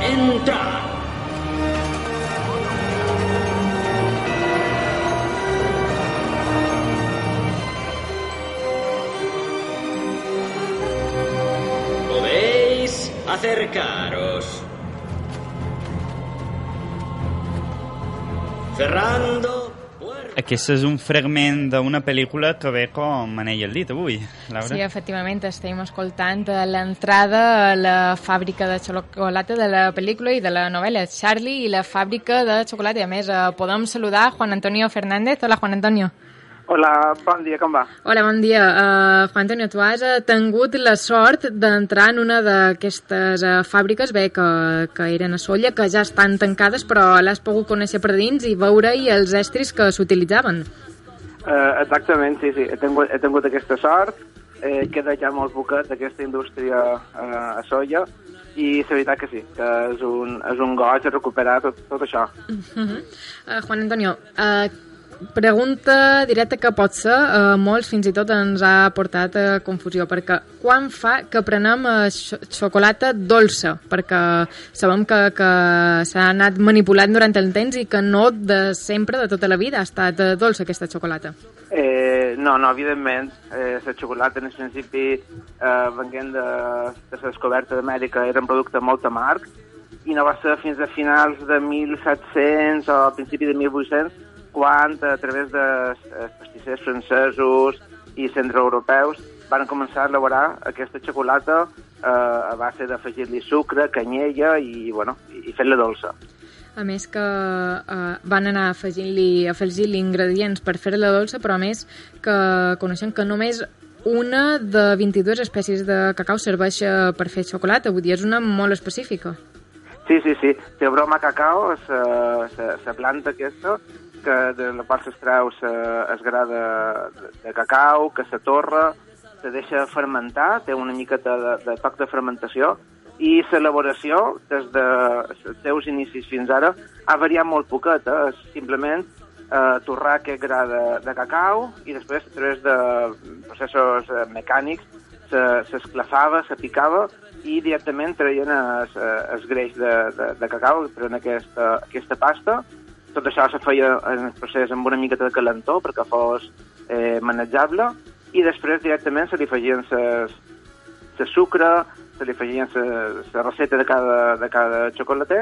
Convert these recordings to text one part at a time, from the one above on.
entrar. Podéis acercaros. Cerrando. Aquest és un fragment d'una pel·lícula que ve com anell al dit avui, Laura. Sí, efectivament, estem escoltant l'entrada a la fàbrica de xocolata de la pel·lícula i de la novel·la Charlie i la fàbrica de xocolata. I a més, podem saludar Juan Antonio Fernández. Hola, Juan Antonio. Hola, bon dia, com va? Hola, bon dia. Juan Antonio, tu has tingut la sort d'entrar en una d'aquestes fàbriques, bé, que eren a Sóller, que ja estan tancades, però l'has pogut conèixer per dins i veure-hi els estris que s'utilitzaven. Exactament, sí. He tingut aquesta sort, queda ja molt poquet d'aquesta indústria a Sóller, i la veritat que sí, que és un goig recuperar tot això. Juan Antonio, pregunta directa que pot ser, molts fins i tot ens ha portat a confusió, perquè quan fa que prenem xocolata dolça? Perquè sabem que s'ha anat manipulant durant el temps i que no de sempre, de tota la vida, ha estat dolça aquesta xocolata. No, evidentment. La xocolata, en el principi, venint de la descoberta d'Amèrica, era un producte molt amarg, i no va ser fins a finals de 1700 o a principi de 1800 quan, a través de pastissers francesos i centroeuropeus, van començar a elaborar aquesta xocolata a base d'afegir-li sucre, canyella i fer-la dolça. A més que van anar afegint-li ingredients per fer-la dolça, però a més que coneixem que només una de 22 espècies de cacau serveix per fer xocolata, vull dir, és una molt específica. Sí. Té broma cacau, la planta aquesta, de la qual s'extreu el gra de cacau, que se torra, se deixa fermentar, té una miqueta de toc de fermentació, i l'elaboració, des dels seus inicis fins ara, ha variat molt poquet. És simplement torrar aquest gra de cacau i després, a través de processos mecànics, s'esclafava, se picava i directament traien el greix de cacau, traien aquesta pasta. Tot això se feia en el procés amb una miqueta de calentor perquè fos manejable, i després directament se li afegien el sucre, se li afegien la recepta de cada xocolater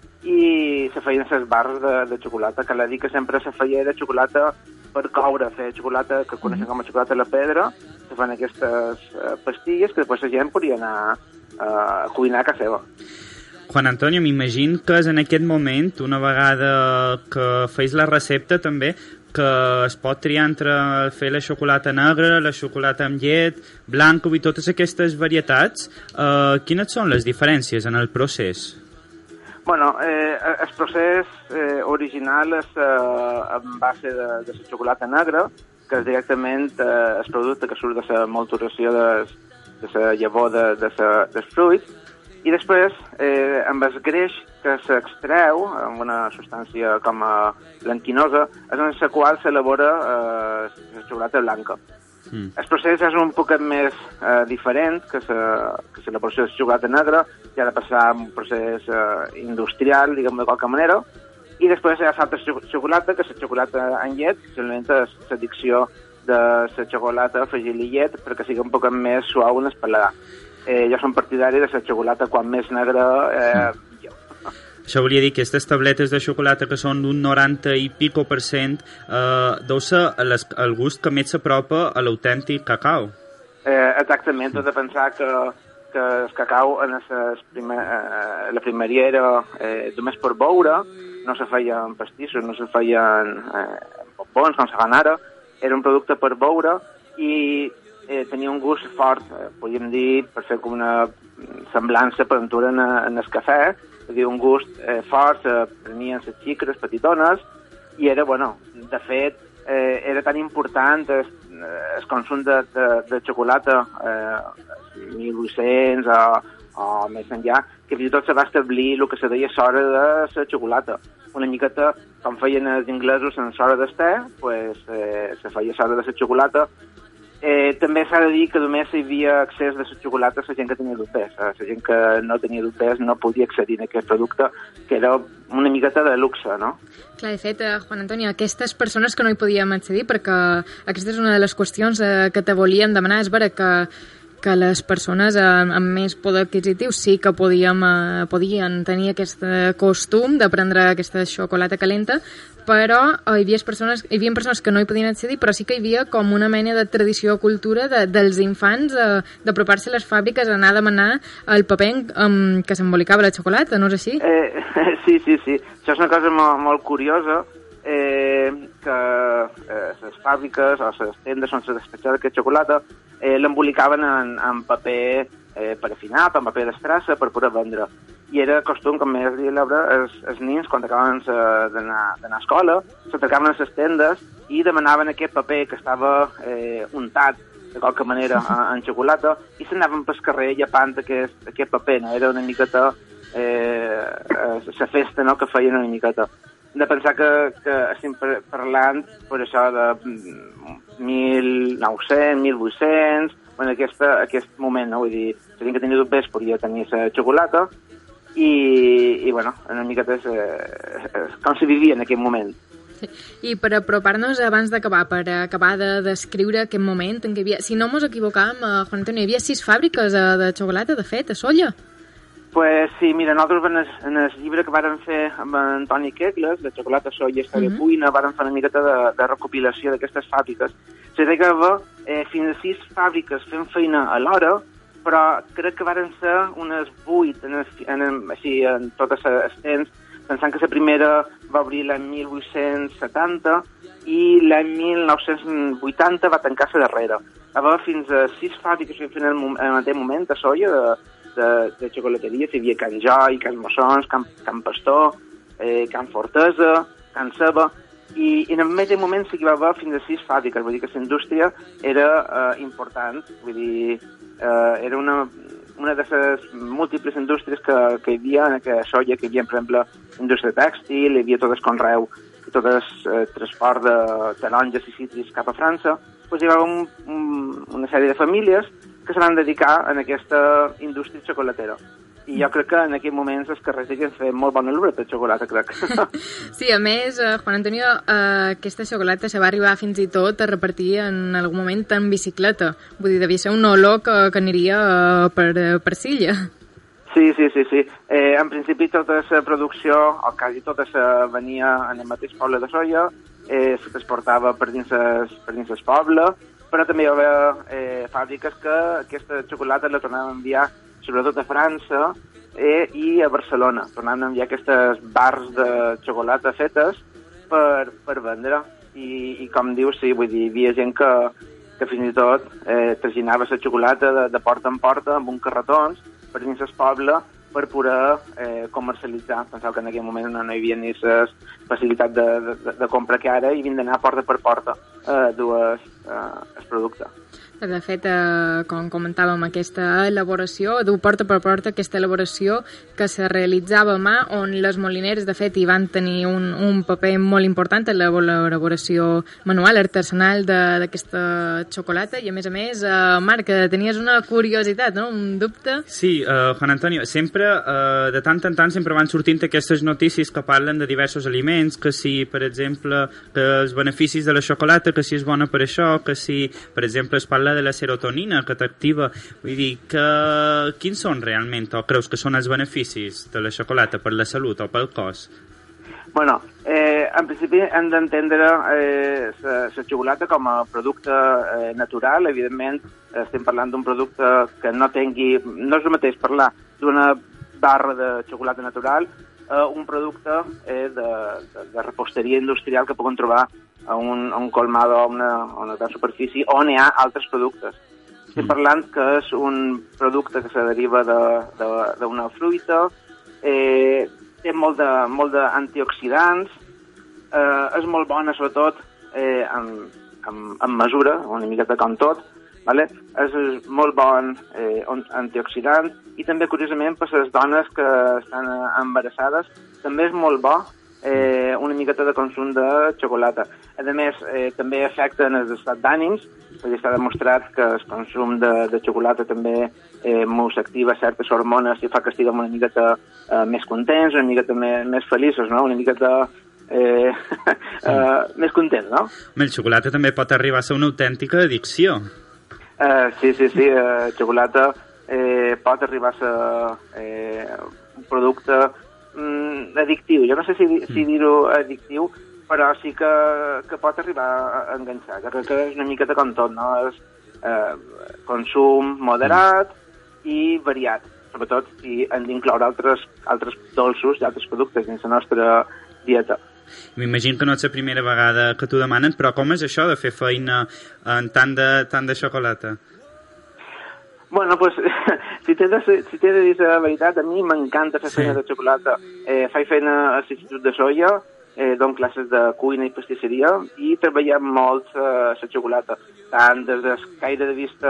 i se feien les barres de xocolata, que l'ha dit que sempre se feia de xocolata per coure, fer xocolata que coneixen com a xocolata a la pedra, se fan aquestes pastilles que després la gent podia anar a cuinar a casa seva. Juan Antonio, m'imagino que és en aquest moment, una vegada que feis la recepta també, que es pot triar entre fer la xocolata negra, la xocolata amb llet, blanca i totes aquestes varietats. Quines són les diferències en el procés? Bueno, el procés original és en base de la xocolata negra, que és directament el producte que surt de la malturació de la llavor dels fruits, i després, amb el greix que s'extreu, amb una substància com a blanquinosa, és en la qual s'elabora la xocolata blanca. El procés és un poc més diferent que l'elaboració de la xocolata negra, ja ha de passar un procés industrial, diguem de qualque manera, i després hi ha l'altra xocolata, que és la xocolata en llet, que simplement és l'addicció de la xocolata, afegir-li llet, perquè sigui un poc més suau en el paladar. Jo som partidari de la xocolata quan més negra millor. Això volia dir que aquestes tabletes de xocolata que són d'un 90 i pico % deu ser el gust que més s'apropa a l'autèntic cacau. Exactament, has de pensar que el cacau en la primera era només per beure, no se feien pastissos, no se feien bombons com se fan ara, era un producte per beure i tenia un gust fort, podríem dir, per fer com una semblança aventura en el cafè, és a dir, un gust fort, prenien les xicres petitones, i era, de fet, era tan important el consum de xocolata 1800 o més enllà, que fins i tot se va establir el que se deia l'hora de la xocolata. Una miqueta, com feien els inglesos en l'hora del te, se feia l'hora de la xocolata, També s'ha de dir que només hi havia accés de la xocolata a la gent que tenia dubtes. La gent que no tenia dubtes no podia accedir a aquest producte, que era una miqueta de luxe, no? Clar, de fet, Juan Antonio, aquestes persones que no hi podíem accedir, perquè aquesta és una de les qüestions que te volíem demanar, és vera que les persones amb més poder adquisitiu sí que podien tenir aquest costum de prendre aquesta xocolata calenta, però hi havia persones que no hi podien accedir, però sí que hi havia com una mena de tradició o cultura dels infants d'apropar-se a les fàbriques, anar a demanar el paper que s'embolicava la xocolata, no és així? Sí. Això és una cosa molt curiosa, que les fàbriques o les tendes on se despatxava aquesta xocolata l'embolicaven en paper per afinar, en paper d'estrassa per poder vendre. I era costum, com més dir l'obra, els nins, quan acabaven d'anar a escola, s'atracaven a les tendes i demanaven aquest paper que estava untat de qualque manera en xocolata i s'anaven pel carrer llepant aquest paper, no? Era una miqueta la festa, no?, que feien una miqueta. Hem de pensar que estem parlant per això de 1900, 1800, en aquest moment, no? Vull dir, la gent que tenia dubtes podia tenir la xocolata i bueno, una miqueta com se vivia en aquell moment. Sí. I per apropar-nos abans d'acabar, per acabar de descriure aquest moment en què hi havia, si no mos equivocàvem, Juan Antonio, hi havia 6 fàbriques de xocolata, de fet, a Sóller. Pues sí, mira, nosaltres en el llibre que vàrem fer amb Antoni Kegles, de Xocolata, Soia i Història Cuina, vàrem fer una miqueta de recopilació d'aquestes fàbriques. Se deia que hi havia fins a 6 fàbriques fent feina alhora, però crec que varen ser unes 8 en totes les temps, pensant que la primera va obrir l'any 1870 i l'any 1980 va tancar la darrera. Hi havia fins a 6 fàbriques fent en el mateix moment a Soia, de xocolateria. Hi havia Can Joi, Can Mossons, Can Pastor, Can Fortesa, Can Ceba, i en el mateix moment sí que va haver fins a 6 fàbriques, vull dir que la indústria era important, vull dir, era una de les múltiples indústries que hi havia en aquesta Soia, que hi havia, per exemple, indústria tèxtil, hi havia tot el conreu i tot el transport de taronges i cítrics cap a França. Doncs hi va haver una sèrie de famílies que se van dedicar a aquesta indústria xocolatera. I jo crec que en aquells moments els carrers havien fet molt bona olor de xocolata, crec. Sí, a més, Juan Antonio, aquesta xocolata se va arribar fins i tot a repartir en algun moment en bicicleta. Vull dir, devia ser un olor que aniria per Silla. Sí. En principi tota la producció, o quasi tota venia en el mateix poble de Soia, se transportava per dins el poble, però també hi va haver fàbriques que aquesta xocolata la tornaven a enviar sobretot a França i a Barcelona. Tornaven a enviar aquestes bars de xocolata fetes per vendre. I com dius, sí, vull dir, hi havia gent que fins i tot traginava la xocolata de porta en porta amb un carretons per dins el poble per poder comercialitzar. Pensava que en aquell moment no hi havia ni la facilitat de compra que ara i havien d'anar porta per porta dur el producte. De fet, com comentàvem, aquesta elaboració, dur porta per porta, aquesta elaboració que se realitzava a mà, on les molineres, de fet, hi van tenir un paper molt important en l'elaboració manual, artesanal d'aquesta xocolata, i a més, Marc, tenies una curiositat, no?, un dubte? Sí, Juan Antonio, sempre, de tant en tant, sempre van sortint aquestes notícies que parlen de diversos aliments, que si, per exemple, que els beneficis de la xocolata, que si és bona per això, que si, per exemple, es parla de la serotonina que t'activa. Vull dir, quins són realment, o creus que són els beneficis de la xocolata per la salut o pel cos? Bueno, en principi hem d'entendre la xocolata com a producte natural. Evidentment, estem parlant d'un producte que no tingui... No és el mateix parlar d'una barra de xocolata natural un producte de reposteria industrial que puguem trobar a un colmado o a una gran superfície on hi ha altres productes. Estem parlant que és un producte que se deriva d'una fruita, té molt d'antioxidants, és molt bona sobretot en mesura, una miqueta com tot, vale? És molt bon antioxidant i també, curiosament, per les dones que estan embarassades, també és molt bo una miqueta de consum de xocolata. A més, també afecta en els estat d'ànims perquè està demostrat que el consum de xocolata també mos activa certes hormones i fa que estiguem una miqueta més contents, una miqueta més feliços, no? Una miqueta més contents, no? El xocolata també pot arribar a ser una autèntica addicció. Sí, xocolata pot arribar a ser un producte addictiu. Jo no sé si dir-ho addictiu, però sí que pot arribar a enganxar, que és una miqueta com tot, no? És consum moderat i variat, sobretot si hem d'incloure altres dolços i altres productes dins la nostra dieta. M'imagino que no és la primera vegada que t'ho demanen, però com és això de fer feina en tant de xocolata? Bueno, pues, si t'he de dir la veritat, a mi m'encanta fer feina de xocolata. Faig feina a l'Institut de Soia, dono classes de cuina i pastisseria i treballem molt la xocolata, tant des del caire de vista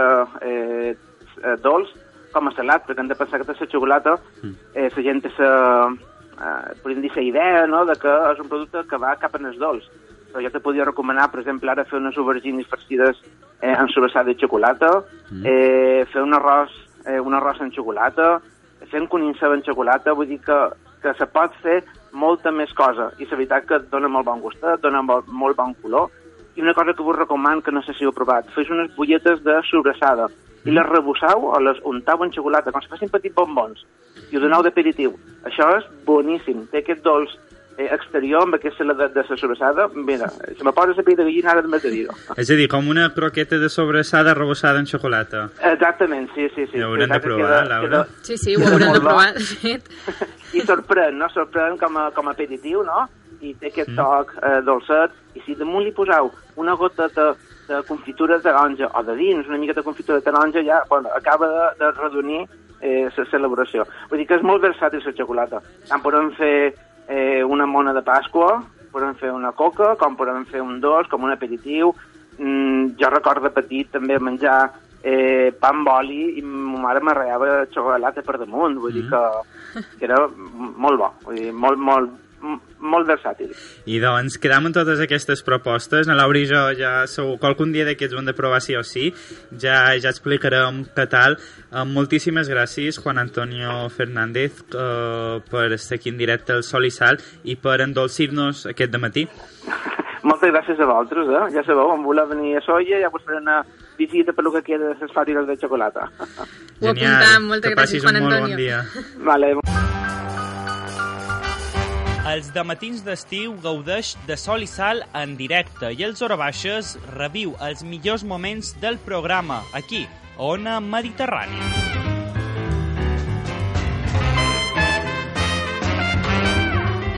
dolç com a salat, perquè hem de pensar que la xocolata la gent té podríem dir la idea, no?, de que és un producte que va cap en el dolç. Però jo te podia recomanar, per exemple, ara fer unes aubergines farcides amb sobrassada de xocolata, fer un arròs amb xocolata, fer un conill ceba amb xocolata, vull dir que se pot fer molta més cosa, i la veritat que dona molt bon gustet, dona molt bon color, i una cosa que vos recomano, que no sé si heu provat, fes unes bolletes de sobrassada, i les rebussau o les untau en xocolata, com si fessin petits bombons, i ho doneu d'aperitiu. Això és boníssim, té aquest dolç exterior amb aquesta de la sobrassada. Mira, si me poses la pell de gallina ara només de dir-ho. És a dir, com una croqueta de sobrassada rebossada en xocolata. Exactament, sí. Ho haurem de provar, Laura. Sí, ho haurem de provar, de fet. I sorprèn com a aperitiu, no? I té aquest toc dolcet, i si damunt li poseu una gota de confitura de taronja, o de dins una mica de confitura de taronja, ja acaba de redonir la celebració. Vull dir que és molt versàtil la xocolata. Tant podem fer una mona de Pasqua, podem fer una coca, com podem fer un dolç, com un aperitiu. Jo recordo de petit també menjar pa amb oli i ma mare m'arrellava xocolata per damunt, vull dir que era molt bo, vull dir, molt versàtil. I doncs quedam amb totes aquestes propostes. Na Laura i jo ja segur que algun dia d'aquests ho hem de provar sí o sí. Ja explicarem què tal. Moltíssimes gràcies, Juan Antonio Fernández, per estar aquí en directe al Sol i Sal i per endolcir-nos aquest dematí. Moltes gràcies a vosaltres, ja sabeu, em voleu venir a Soia, ja vos faré una visita per lo que queda de les fàbriques de xocolata. Ho apuntam, moltes gràcies, Juan Antonio. Bon dia. Vale. Els dematins d'estiu gaudeix de Sol i Sal en directe i els Hores reviu els millors moments del programa aquí, a Ona Mediterrània.